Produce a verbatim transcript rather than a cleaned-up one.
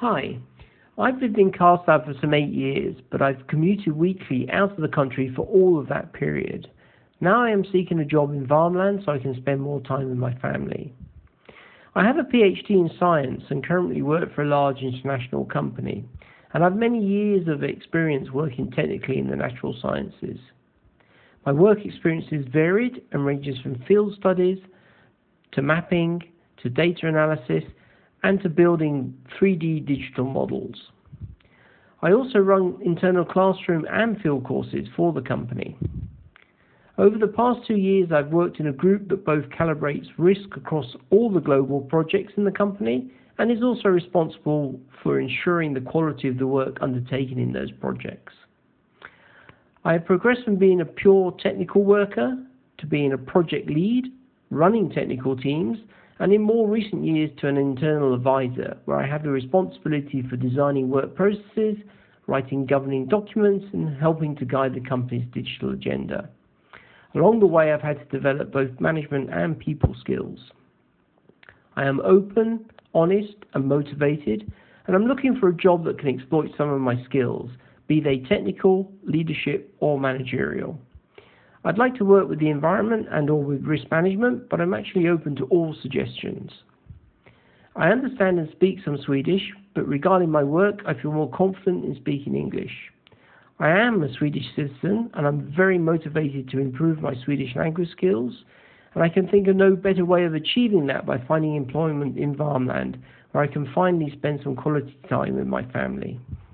Hi, I've lived in Karlstad for some eight years, but I've commuted weekly out of the country for all of that period. Now I am seeking a job in Värmland so I can spend more time with my family. I have a PhD in science and currently work for a large international company, and I've many years of experience working technically in the natural sciences. My work experience is varied and ranges from field studies to mapping to data analysis and to building three D digital models. I also run internal classroom and field courses for the company. Over the past two years, I've worked in a group that both calibrates risk across all the global projects in the company and is also responsible for ensuring the quality of the work undertaken in those projects. I have progressed from being a pure technical worker to being a project lead, running technical teams, and in more recent years to an internal advisor, where I have the responsibility for designing work processes, writing governing documents, and helping to guide the company's digital agenda. Along the way, I've had to develop both management and people skills. I am open, honest, and motivated, and I'm looking for a job that can exploit some of my skills, be they technical, leadership, or managerial. I'd like to work with the environment and or with risk management, but I'm actually open to all suggestions. I understand and speak some Swedish, but regarding my work, I feel more confident in speaking English. I am a Swedish citizen, and I'm very motivated to improve my Swedish language skills, and I can think of no better way of achieving that by finding employment in Värmland, where I can finally spend some quality time with my family.